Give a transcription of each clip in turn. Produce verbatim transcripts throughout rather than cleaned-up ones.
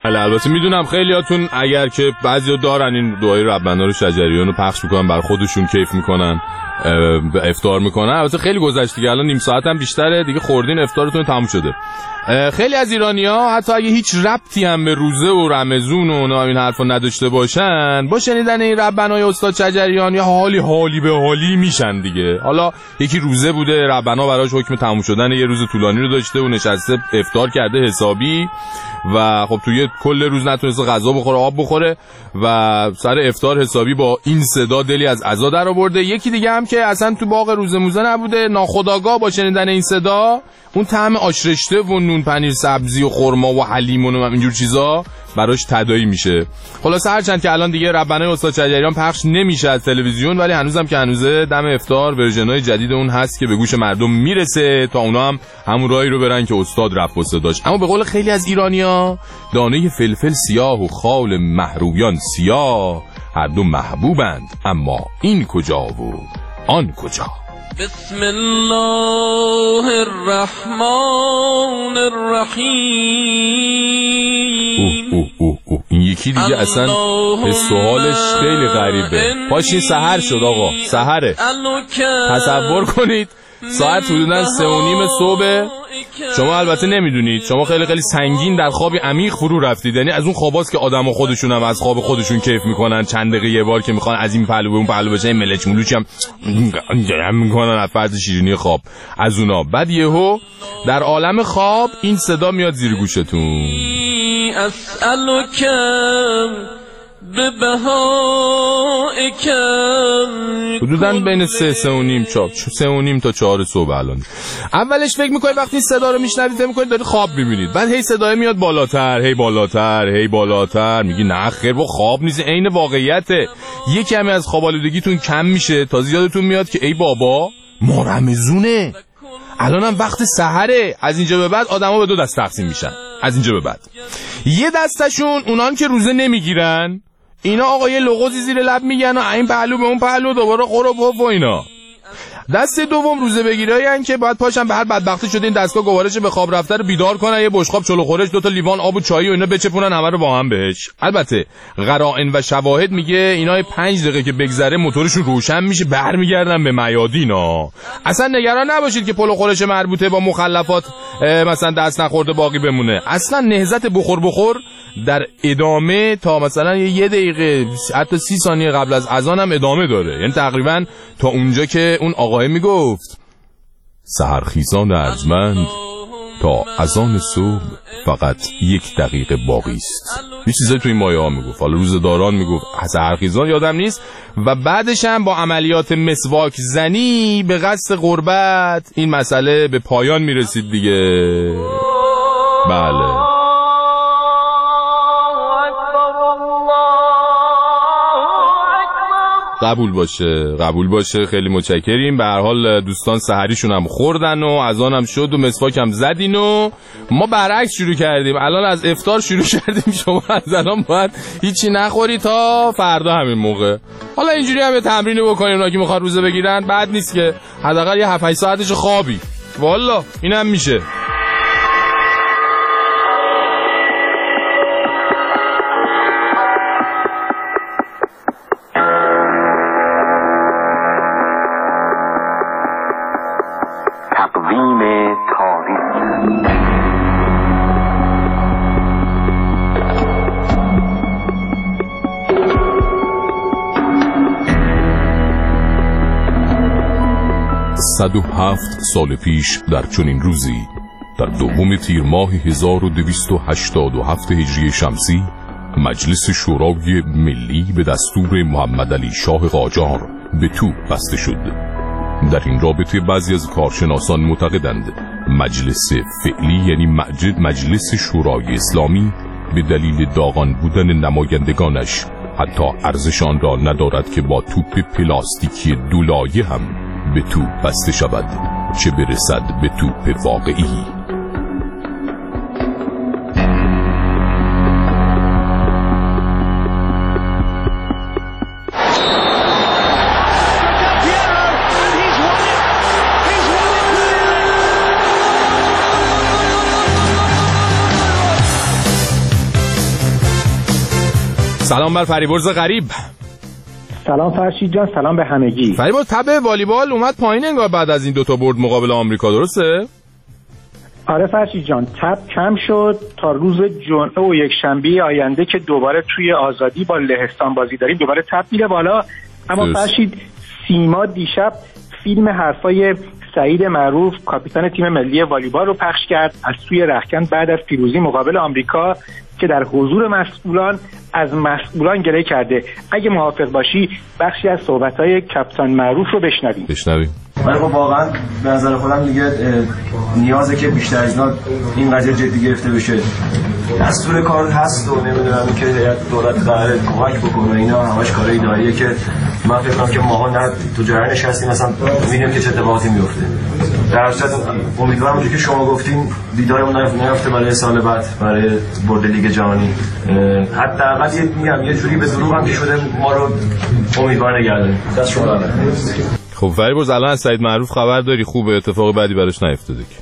البته میدونم خیلیاتون اگر که بعضیا دارن این دعای ربنا رو شجریان رو پخش میکنن بر خودشون کیف میکنن افطار میکنن. البته خیلی گذشت دیگه، الان نیم ساعت هم بیشتره دیگه، خوردین افطارتون تموم شده. خیلی از ایرانی‌ها حتی اگه هیچ ربطی هم به روزه و رمضان و اونا این حرفا نداشته باشن، با شنیدن این ربنای استاد شجریان یا حالی حالی به حالی میشن دیگه. حالا یکی روزه بوده، ربنا براش حکم تموم شدن یه روز طولانی رو داشته و نشسته افطار کرده حسابی و خب توی کل روز نتونسته غذا بخوره آب بخوره و سر افطار حسابی با این صدا دلی از عزا در آورده. یکی دیگه هم که اصلا تو باغ روزه موزه نبوده، ناخودآگاه با شنیدن این صدا اون طعم آش رشته و نون پنیر سبزی و خرما و حلیم و اینجور چیزا براش تداعی میشه. خلاص هرچند که الان دیگه ربنای استاد شجریان پخش نمیشه از تلویزیون، ولی هنوزم که هنوزه دم افطار ورژن‌های جدید اون هست که به گوش مردم میرسه تا اونا هم همون راهی رو برن که استاد رفت و صداش. اما به قول خیلی از ایرانی‌ها دانه فلفل سیاه و خال مهرویان سیاه هر دو محبوبند، اما این کجا و آن کجا. بسم الله الرحمن الرحیم. اوه اوه اوه اوه. این یکی دیگه اصلا حس و حالش خیلی غریبه. پاشین سحر شد آقا، سحره. تصور کنید ساعت حدوداً سه و نیم صبح. شما البته نمیدونید، شما خیلی خیلی سنگین در خوابی عمیق فرو رفتید، یعنی از اون خواباست که آدما خودشون هم از خواب خودشون کیف میکنن، چند دقیقه یه بار که میخوان از این پهلو به اون پهلو بشن، ملچ ملوچی هم هم میکنن از فرض شیرینی خواب از اونا. بعد یهو در عالم خواب این صدا میاد زیر گوشتون. اسالک حدوداً بین سه سه و نیم چاپ سه و نیم تا چهار صبح. الان اولش فکر میکنید وقتی این صدا رو میشنوید فکر میکنید دارید خواب میبینید، بعد هی صدای میاد بالاتر هی بالاتر هی بالاتر، میگی نه خیر با خواب نیست، عین واقعیته. یه کمی از خواب آلودگیتون کم میشه تا یادتون میاد که ای بابا ما رمضونه، الانم وقت سحره. از اینجا به بعد آدما به دو دست تقسیم میشن. از اینجا به بعد یه دستشون اونان که روزه نمیگیرن، اینا آقا یه لغوزی زیر لب میگن و این پهلو به اون پهلو دوباره قرب و اینا. دست دوم روزه بگیرایین که باید پاشن به هر بدبختی شده این دستگاه گوارش به خواب رفته رو بیدار کنن، یه بشقاب چلو خورش دو تا لیوان آب و چای و اینا بچپونن همه رو با هم بهش. البته قرائن و شواهد میگه اینا پنج دقیقه که بگذره موتورشون روشن میشه، برمیگردن به میادینا. اصلا نگران نباشید که پلو خورش مربوطه با مخلفات مثلا دست نخورده باقی بمونه. اصلا نهضت بخور بخور در ادامه تا مثلا یه دقیقه حتی سی ثانیه قبل از اذان هم ادامه داره، یعنی تقریبا تا اونجا که اون آقای میگفت سحرخیزان ارجمند تا اذان صبح فقط یک دقیقه باقی است. یه چیزایی تو این مایه ها میگفت، حالا روزداران میگفت، سحرخیزان یادم نیست. و بعدش هم با عملیات مسواک زنی به قصد قربت این مسئله به پایان میرسید دیگه. بله قبول باشه قبول باشه خیلی متشکریم. به هر حال دوستان سحریشون هم خوردن و اذان هم شد و مسواک هم زدین و ما برعکس شروع کردیم. الان از افطار شروع کردیم، شما از الان باید هیچی نخوری تا فردا همین موقع. حالا اینجوری هم یه تمرینی بکنیم، اونا که میخواد روزه بگیرن بعد نیست که حداقل یه هفت هشت ساعتش خوابی، والا اینم میشه. تقویم تاریخ صد و هفت سال پیش در چنین روزی در دوم تیر ماه هزار و دویست و هشتاد و هفت هجری شمسی مجلس شورای ملی به دستور محمد علی شاه قاجار به توپ بسته شد. در این رابطه بعضی از کارشناسان معتقدند مجلس فعلی یعنی مجد مجلس شورای اسلامی به دلیل داغان بودن نمایندگانش حتی ارزش آن را ندارد که با توپ پلاستیکی دولایه هم به توپ بسته شود، چه برسد به توپ واقعی. سلام بر فریبرز غریب. سلام فرشید جان، سلام به همگی. فریبرز تب والیبال اومد پایین انگار بعد از این دوتا برد مقابل آمریکا، درسته؟ آره فرشید جان، تب کم شد تا روز جمعه و یک شنبه آینده که دوباره توی آزادی با لهستان بازی داریم دوباره تب میره بالا. اما درست. فرشید سیما دیشب فیلم حرفای سعید معروف کاپیتان تیم ملی والیبال رو پخش کرد از توی رختکن بعد از پیروزی مقابل آمریکا که در حضور مسئولان از مسئولان گله کرده. اگه موافق باشی بخشی از صحبت‌های کاپیتان معروف رو بشنویم. بشنویم. من واقعا به نظر خودم دیگه نیازه که بیشتر از اینا این قضیه جدی گرفته بشه. دستور کار هست و نمیدونم که دولت قراره کمک بکنه، اینا همش کار اداریه که من فکر کنم که ماها نه تو جریانش هستیم، مثلا می‌بینیم که چه اتفاقاتی میفته. در صورت امیدوارم اونجوری که شما گفتین دیدارمون نیفته برای سال بعد برای برد لیگ جهانی. حداقل یه میگم یه جوری به دروغ هم که شده ما رو امیدوار نگردن. دست شما درد. خب فریبرز الان از سعید معروف خبر داری؟ خوبه اتفاق بعدی براش نیفتاده که؟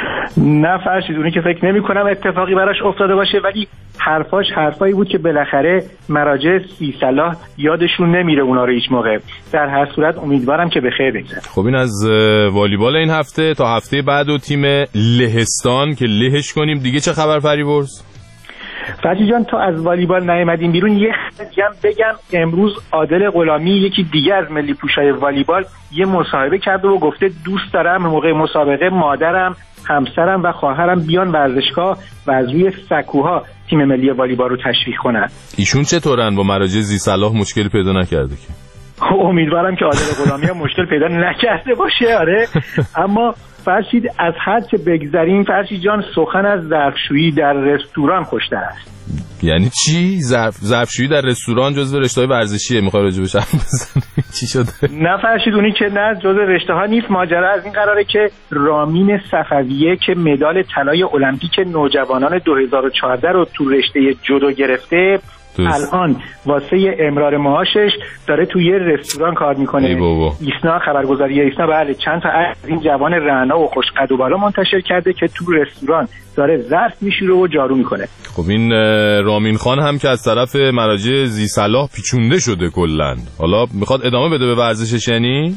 نه فرشید، اونی که فکر نمی کنم اتفاقی براش افتاده باشه، ولی حرفاش حرفایی بود که بالاخره مراجع سی صلاح یادشون نمیره اونا رو هیچ موقع. در هر صورت امیدوارم که به خیر بگذره. خب این از والیبال این هفته. تا هفته بعد و تیم لهستان که لهش کنیم دیگه چه خبر فریبرز؟ فرشید جان تا از والیبال نیامدیم بیرون یه خدیم بگم امروز عادل غلامی یکی دیگه از ملی پوشای والیبال یه مصاحبه کرده و گفته دوست دارم موقع مسابقه مادرم، همسرم و خواهرم بیان ورزشگاه و از روی سکوها تیم ملی والیبال رو تشویق کنن. ایشون چطورن؟ با مراجع ذی صلاح مشکلی پیدا نکرده که؟ امیدوارم که عادل غلامی هم مشکل پیدا نکرده باشه. آره اما فرشید از هر چه بگذریم فرشید جان سخن از ظرفشویی در رستوران خوشتر است. یعنی چی؟ ظرف ظرفشویی در رستوران جزو رشته‌های ورزشیه؟ میخوای راجع بهش حرف بزنی؟ چی شده؟ نه فرشید اونی که نه جزو رشته‌ها نیست. ماجرا از این قراره که رامین صفویه که مدال طلای المپیک نوجوانان دو هزار و چهارده رو تو رشته جودو گرفته دوست. الان واسه امرار معاشش داره توی رستوران کار میکنه. ایسنا خبرگزاری ایسنا بله چند تا از این جوان رعنا و خوشقد و بالا منتشر کرده که تو رستوران داره ظرف میشوره و جارو میکنه. خب این رامین خان هم که از طرف مراجع ذی صلاح پیچونده شده کلا، حالا میخواد ادامه بده به ورزشش یعنی؟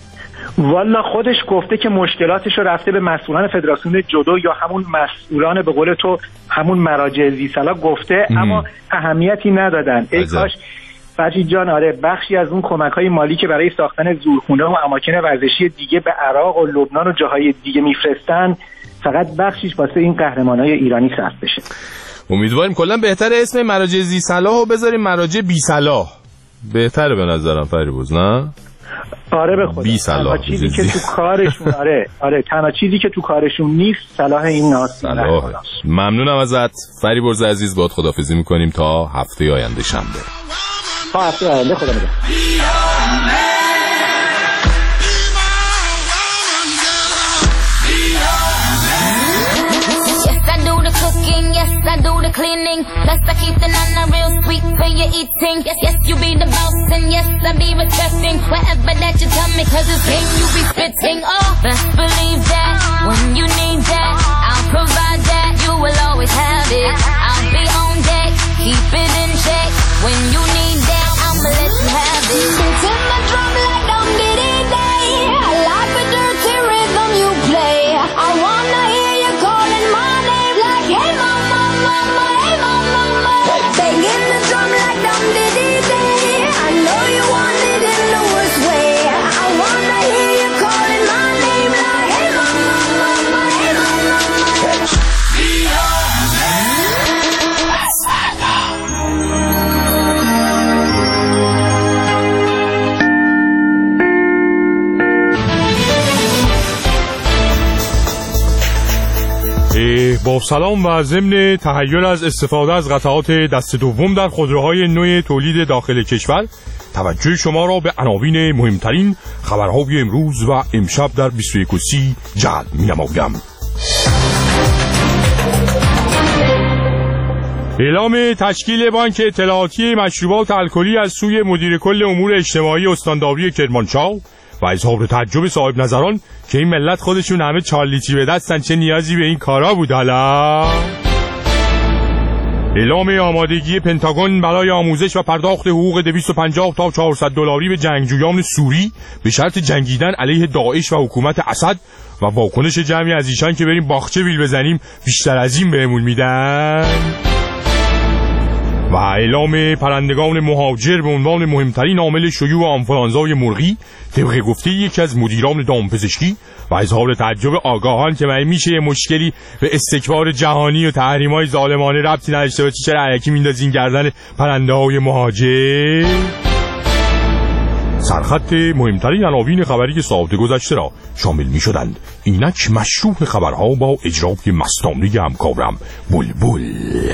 والا خودش گفته که مشکلاتش رو رفته به مسئولان فدراسیون جودو یا همون مسئولان به قول تو همون مراجع ذی صلاح گفته ام. اما اهمیتی ندادن. ای کاش فرشید جان آره بخشی از اون کمک‌های مالی که برای ساختن زورخونه و اماکن ورزشی دیگه به عراق و لبنان و جاهای دیگه میفرستن فقط بخشیش واسه این قهرمانای ایرانی صرف بشه. امیدواریم. کلا بهتره اسم مراجع ذی صلاح رو بذاریم مراجع بی صلاح، بهتره به نظرم فریبرز نه؟ آره به خدا. تنها چیزی که تو کارشون آره آره تنها چیزی که تو کارشون نیست صلاح این ناس. ممنونم ازت فریبرز عزیز، باهات خداحافظی میکنیم تا هفته آینده شنبه. تا هفته آینده خدا نگهدار. I do the cleaning, plus I keep the nana real sweet for your eating. Yes, yes, you be the boss and yes, I be respecting whatever that you tell me, cause it's game you be spitting. Oh, best believe that when you need that, I'll provide that, you will always have it. I'll be on deck, keep it in check. When you need that, I'ma let you have it. Beating the drum like I'm getting day. I like the dirty rhythm you play. I wanna hear you calling my name like hey mama. Banging the drum like dum diddy day. I know you want it in the worst way. I wanna hear you calling my name like hey mama, mama, hey mama. با سلام و ضمن تحیر از استفاده از قطعات دست دوم در خودروهای نوع تولید داخل کشور توجه شما را به عناوین مهمترین خبرهای امروز و امشب در بیست و یک و سی جلب می‌نمایم. اعلام تشکیل بانک اطلاعاتی مشروبات الکلی از سوی مدیر کل امور اجتماعی استانداری کرمانشاه و اظهار تعجب صاحب نظران که این ملت خودشون همه چارلیچی به دستن، چه نیازی به این کارا بود حالا؟ اعلام آمادگی پنتاگون برای آموزش و پرداخت حقوق دویست و پنجاه تا چهارصد دلاری به جنگجویان سوری به شرط جنگیدن علیه داعش و حکومت اسد و واکنش جمعی از ایشان که بریم باغچه ویل بزنیم بیشتر از این بهمون میدن. و اعلام پرندگان مهاجر به عنوان مهمترین عامل شیوع آنفولانزای مرغی طبق گفته یکی از مدیران دامپزشکی و اظهار تعجب آگاهان که من میشه مشکلی به استکبار جهانی و تحریم‌های ظالمانه ربطی نداشته باشه چرا الکی میندازین گردن پرنده‌های مهاجر. سرخط مهمترین عناوین خبری ساعت گذشته را شامل می شدند. اینک مشروع خبرها با اجرای مستانه همکارم بلبل.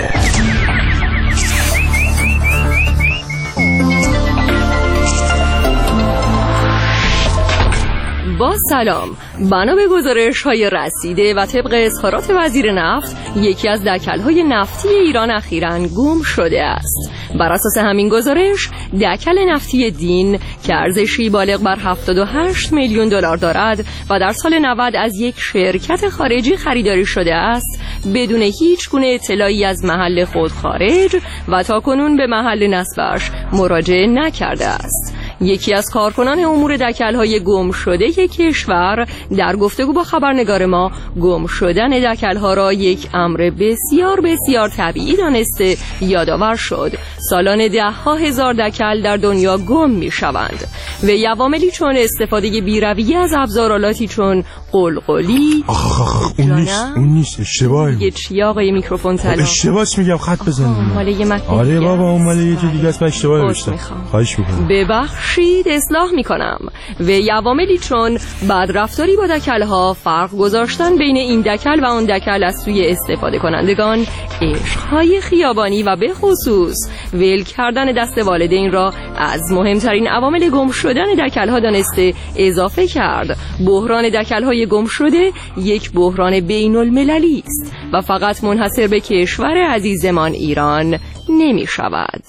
با سلام، بنا به گزارش‌های رسیده و طبق اظهارات وزیر نفت، یکی از دکل‌های نفتی ایران اخیراً گم شده است. بر اساس همین گزارش، دکل نفتی دین که ارزشی بالغ بر هفتاد و هشت میلیون دلار دارد و در سال نود از یک شرکت خارجی خریداری شده است، بدون هیچ گونه اطلاعی از محل خود خارج و تاکنون به محل نصبش مراجعه نکرده است. یکی از کارکنان امور دکل‌های گم شده کشور در گفتگو با خبرنگار ما گم شدن دکل‌ها را یک امر بسیار بسیار طبیعی دانسته یادآور شد. سالانه ده ها هزار دکل در دنیا گم می‌شوند و عواملی چون استفاده بی‌رویه از ابزارالاتی چون قلقلی. آخ آخ اون نیست اون نیست اشتباهه. یه چی آقای میکروفون طلا اشتباهش میگم خط بزنید. مال یه متن. آره بابا اون مال یه چیز دیگه است من اشتباه نوشتم. خواهش می‌کنم. ببخشید اصلاح می‌کنم. و عواملی چون بدرفتاری با دکل‌ها، فرق گذاشتن بین این دکل و آن دکل از سوی استفاده کنندگان، عشق‌های خیابانی و به خصوص ول کردن دست والدین را از مهمترین عوامل گم شدن دکل‌ها دانسته اضافه کرد. بحران دکل‌های گم شده یک بحران بین‌المللی است و فقط منحصر به کشور عزیزمان ایران نمی‌شود.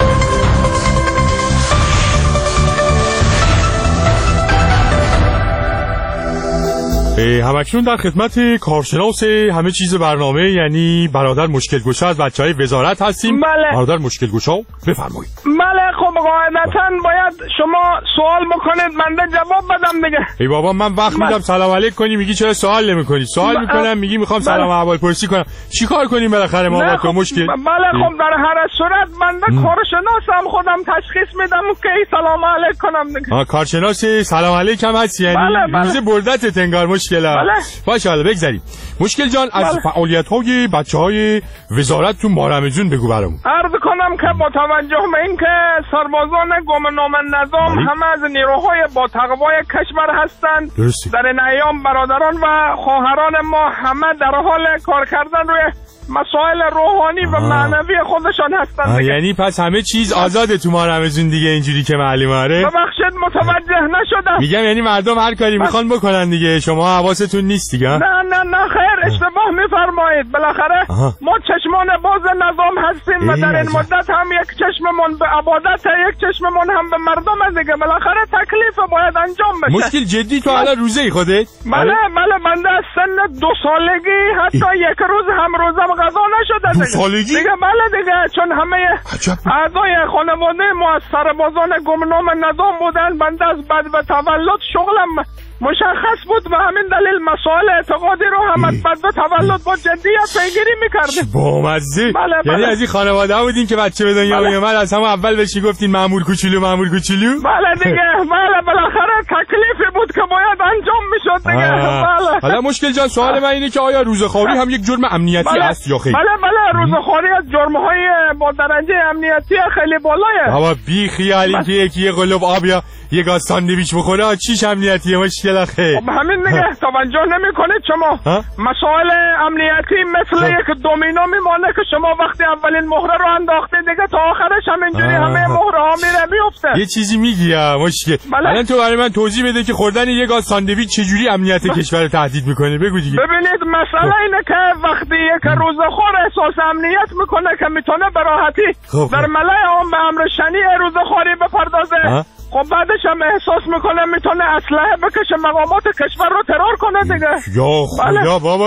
همکنون در خدمت کارشناس همه چیز برنامه یعنی برادر مشکل گشا از بچهای وزارت هستیم. بله. برادر مشکل گشا بفرمایید. بله خب قاعدتاً باید شما سوال بکنید من جواب بدم دیگه. ای بابا من وقت میدم سلام علیک کنی میگی چرا سوال نمیکنی؟ سوال میکنم میگی میخوام سلام احوال پرسی کنم. چیکار کنیم بالاخره ما با تو مشکل؟ بله خب در هر صورت بنده کارشناسم خودم تشخیص میدم که سلام علیک کنم دیگه. آ کارشناس سلام علیک هم هستی یعنی بله بله. روز بردت انگار مشکل. بله. باشه حالا بگذاریم. مشکل جان از بله. فعالیت‌های بچه‌های وزارت تو مارمزون بگو برامون. عرض کنم که با توجه به اینکه سربازان گمنام نظام همه از نیروهای با تقوای کشور هستند، در این ایام برادران و خواهران ما همه در حال کار کردن روی مسائل روحانی و معنوی خودشان هستند. یعنی پس همه چیز آزاده تو مارمزون دیگه اینجوری که معلومه. آره ببخشید متوجه نشدم. میگم یعنی مردم هر کاری میخوان بکنن دیگه شما حواستون نیست دیگه. نه نه نه خیر اشتباه میفرمایید. بالاخره ما چشمان باز نظام هستیم و در این مدت هم یک چشممون به عبادت یک چشممون هم به مردم دیگه. بالاخره تکلیف باید انجام بشه. مشکل جدی تو الان روزه خودت؟ بله بله بنده از سن دو سالگی حتی یک روز هم روزم غذا نشده دیگه. دو سالگی؟ دیگه بله دیگه چون همه اعضای خانواده ما از سربازان گمنام نظام بودن. بنده از بعد به تولد شغلم مشخص بود و همین دلیل مسائل اعتقادی رو هم از بعد به تولد با جدیت پیگیری میکردیم. با مزه. بله بله. یعنی از این خانواده ها بودین که بچه به دنیا بله. اومد از همون اول بهش گفتین مامور کوچولو مامور کوچولو. بله دیگه بله بالاخره تکلیفی بود که باید انجام میشد دیگه. بله. حالا مشکل جان سوال من اینه که آیا روزخواری هم یک جرم امنیتی بله. است یا خیر؟ بله بله روزخواری از جرم‌های با درجه امنیتی خیلی بالایه. بابا بی خیال اینکه یکی یه قلوب آب یا یه گاز ساندویچ بخوره چیش امنیتیه مشکل خیر. خب همین دیگه توجه نمی‌کنید شما. مسائل امنیتی مثل یک دومینو میمونه که شما وقتی اولین مهره رو انداختید دیگه تا آخرش همینجوری همه مهره ها میره میفته. یه چیزی میگی مشکل. الان تو برای من توضیح بده که خوردن یه گاز ساندویچ چجوری امنیت کشور رو تهدید میکنه بگو دیگه. ببینید مسئله اینه که وقتی یک روزخوار احساس امنیت میکنه که میتونه به راحتی در ملأ عام به امر شنیع روزخواری بپردازه. خب بعدش هم احساس میکنه میتونه اسلحه بکشه مقامات کشور رو ترور کنه دیگه. یا خدا بابا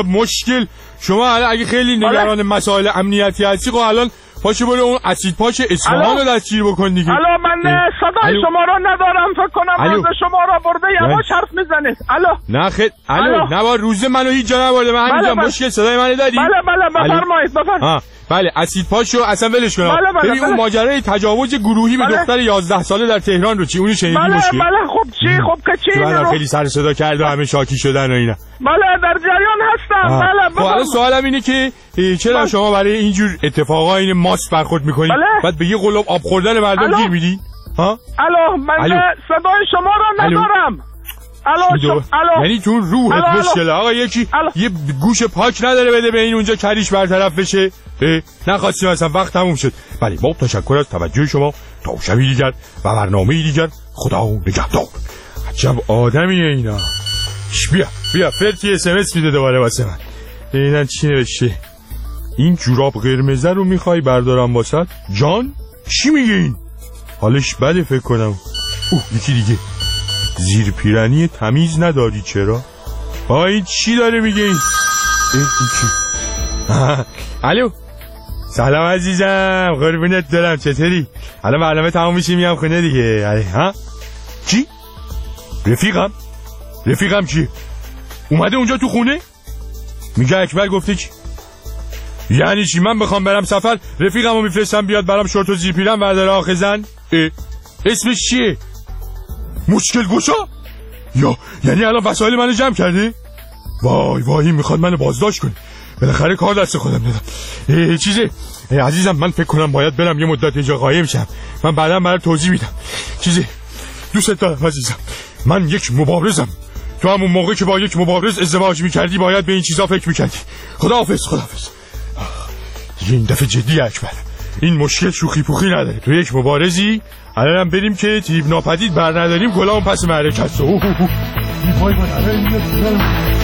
مشکل شما الان اگه خیلی نگران مسائل امنیتی هستی خب الان پاشو برو اون اسید پاش اصفهان رو دستگیر بکن دیگه. الو من صدای شما رو ندارم فکر کنم روز شما رو برده یواش حرف میزنه. الو نه خیلی الو نه با روز منو هیچ جا نبرده. من همینجا مشکل صدای منو داری؟ بله بله بفرمایید بفرمایید. بله اسید پاشو اصلا ولش کن. ببین اون ماجرای تجاوز گروهی به دختر یازده ساله در تهران رو چی اونو شنیدی مشکل؟ بله بله خب چی خب که چی اینو خیلی سر صدا کرد و همه شاکی شدن و اینا. بله در جریان هستم. بله خب الان سوالم اینه که چرا شما برای اینجور اتفاقا این ماست برخورد میکنید بعد به یه قلوب آب خوردن مردم گیر میدی؟ ها؟ الو من صدای شما رو ندارم. الو الو یعنی تو روحت مشکله آقا یکی یه گوش پاک نداره بده به این اونجا کریش برطرف بشه. نخواستیم اصلا وقت تموم شد. بله با تشکر از توجه شما تا شبی دیگر و برنامه دیگر خدا نگهدار. عجب آدمیه اینا. بیا بیا فرتی اس ام اس میده دوباره واسه من. ببینن چی نوشته. این جوراب قرمزه رو میخوای بردارم واسط؟ جان چی میگه این؟ حالش بده فکر کنم. اوه یکی دیگه. زیر پیرنی تمیز نداری چرا؟ آه این چی داره میگه این؟ این چی؟ الو سلام عزیزم قربونت دارم چطوری؟ الان برنامه تمام میشه میام خونه دیگه. ها؟ چی؟ رفیقم؟ رفیقم چی؟ اومده اونجا تو خونه؟ میگه اکبر گفته چی؟ یعنی چی من بخوام برم سفر رفیقم رو میفرستم بیاد برام شورت و زیر پیرن برداره آخه زن؟ اسمش چیه؟ مشکل گوشا؟ یا یعنی الان وسایل منو جمع کرده؟ وای وای میخواد منو بازداشت کنه. بالاخره کار دست خودم دادم. چیزه عزیزم من فکر کنم باید برم یه مدت اینجا قایم شم. من بعدا برات توضیح میدم. چیزه دوست دارم عزیزم. من یک مبارزم. تو همون موقع که با یک مبارز ازدواج میکردی باید به این چیزا فکر میکردی. خداحافظ خداحافظ. دیگه این دفعه جدی اکبر. این مشکل شوخی پوخی نداره. تو یک مبارزی الانم بریم که تیب ناپدید بر نداریم کلام پس معرکت. اوه اوه وای وای الان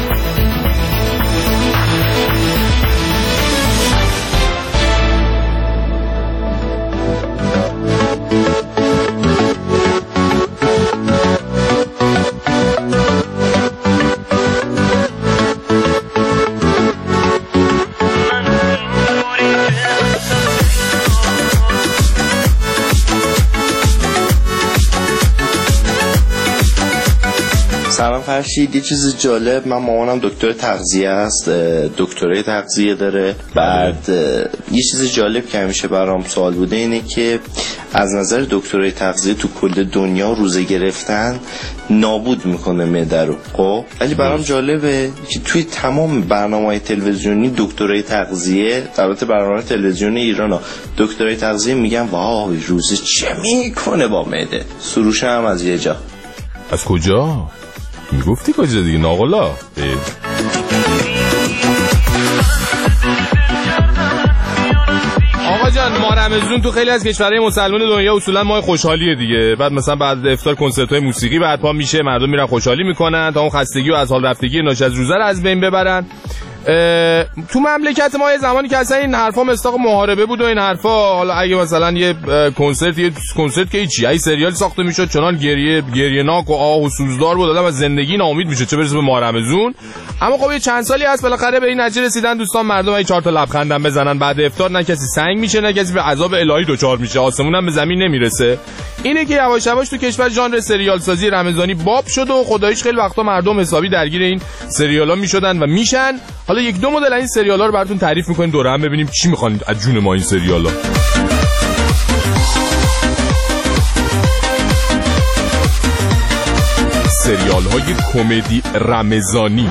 سلام فرشید. یه چیز جالب، من مامانم دکتر تغذیه است، دکترای تغذیه داره. بعد یه چیز جالب که همیشه برام سوال بوده اینه که از نظر دکترای تغذیه تو کل دنیا روزه گرفتن نابود میکنه معده رو. خب ولی برام جالبه که توی تمام برنامه‌های تلویزیونی دکترای تغذیه، البته برنامه تلویزیونی ایران ها، دکترای تغذیه میگن وای روزه چه میکنه با معده. سروش هم از یه جا. از کجا؟ میگفتی کجا دیگه ناقلا؟ آقا جان ماه رمضان تو خیلی از کشورهای مسلمان دنیا اصولا ماه خوشحالیه دیگه. بعد مثلا بعد افطار کنسرت‌های موسیقی برپا میشه، مردم میرن خوشحالی میکنن تا اون خستگی و از حال رفتگی ناشی از روزه رو از بین ببرن. تو مملکت ما یه زمانی که اصلا این حرفا مصداق محاربه بود و این حرفا، حالا اگه مثلا یه کنسرت یه کنسرت که هیچی ای سریال ساخته میشد چنان گریه گریه ناک و آه و سوزدار بود، آدم از زندگی ناامید میشه چه برسه به ماه رمضان. اما خب یه چند سالی هست بالاخره به این نتیجه رسیدن دوستان مردم ای چهار تا لبخندم بزنن بعد افطار، نه کسی سنگ میشه نه کسی به عذاب الهی دچار میشه، آسمون هم به زمین نمیرسه. اینه که یواش یواش تو کشور ژانر سریال سازی رمضانی باب شد و خداییش خیلی وقتا مردم حسابی درگیر این سریالا میشدن و میشن. حالا یک دو مدل این سریالا رو براتون تعریف میکنیم دوره هم ببینیم چی میخوان از جون ما این سریالا. سریال های کمدی رمضانی.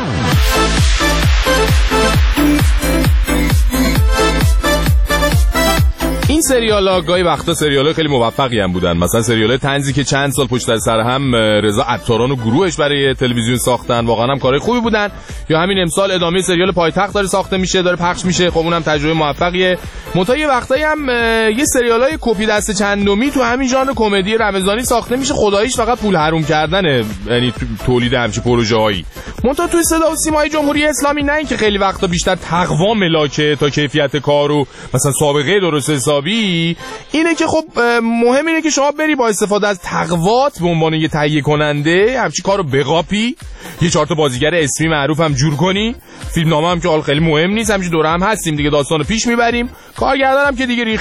این سریالا گاهی وقتا سریال‌های خیلی موفقی هم بودن، مثلا سریال طنزی که چند سال پشت سر هم رضا عطاران و گروهش برای تلویزیون ساختن، واقعا هم کارهای خوبی بودن. یا همین امسال ادامه سریال پایتخت داره ساخته میشه، داره پخش میشه، خب اونم تجربه موفقیه. منتها یه وقتایی هم یه سریالای کپی دست چندمی تو همین ژانر کمدی رمضانی ساخته میشه، خداییش فقط پول حروم کردنه، یعنی تولید همچین پروژه‌هایی. منتها توی صدا و سیمای جمهوری اسلامی نه اینکه خیلی وقتا بیشتر تقوا ملاکه تا کیفیت کارو مثلا سابقه درست حسابی حسابی اینه که خب مهم اینه که شما بری با استفاده از تقوات به عنوان یه تهیه کننده همچی کارو بقاپی، یه چهار تا بازیگر اسمی معروف هم جور کنی، فیلمنامه هم که حال خیلی مهم نیست، همچی دوره هم هستیم دیگه، داستانو پیش میبریم، کارگردانم که دیگه ریخ